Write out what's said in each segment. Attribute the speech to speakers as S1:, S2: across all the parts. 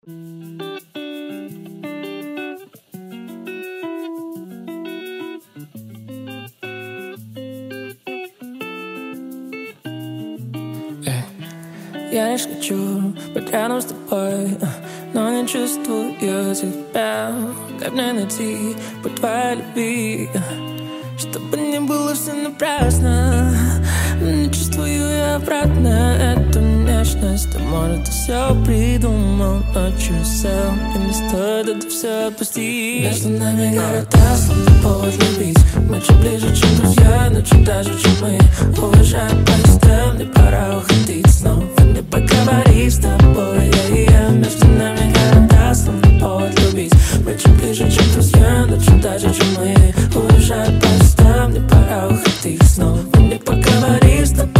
S1: Я лишь хочу быть рядом с тобой, но не чувствую тебя. Как мне найти путь твоей любви, чтобы не было все напрасно? Не чувствую я обратно эту нежность. А может, ты все придумал ночью сел, и не стоит это все отпустить. Между нами города, словно повод любить. Мы чуть ближе, чем друзья, но чуть даже, чем мы. Уезжаем поезда, мне пора уходить снова. Не поговори с тобой, Между нами города, словно повод любить. Мы чуть ближе, чем друзья, но чуть даже, чем мы. Уезжаем поезда, мне пора уходить снова. Не поговори с тобой,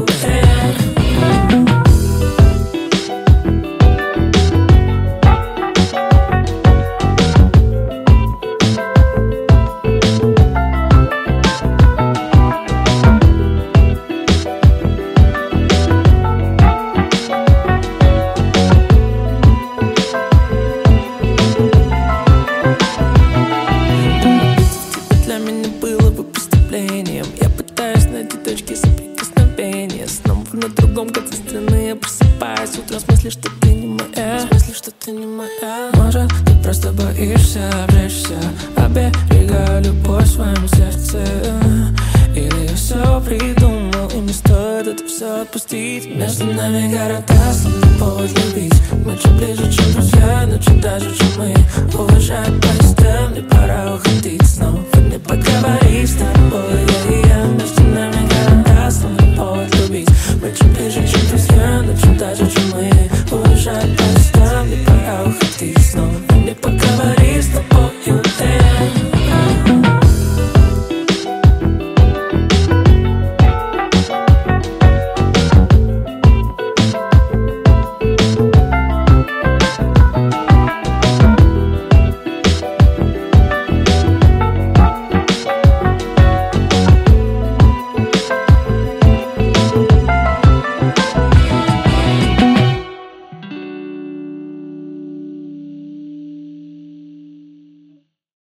S1: я пытаюсь найти точки соприкосновения. Снова на другом конце страны я просыпаюсь утром с мыслью, что ты не моя. С мыслью, что ты не моя. Может, ты просто боишься обречься. Оберегаю любовь в своем сердце. Или я все придумал, и не стоит это все отпустить. Между нами города, словно повод любить. Мы чуть ближе, чем друзья, но чуть даже, чем мы. Уезжают поезда, мне пора уходить снова. Не поговори с тобой, Между нами города, словно повод любить. Мы чуть ближе, чем друзья, но чуть даже, чем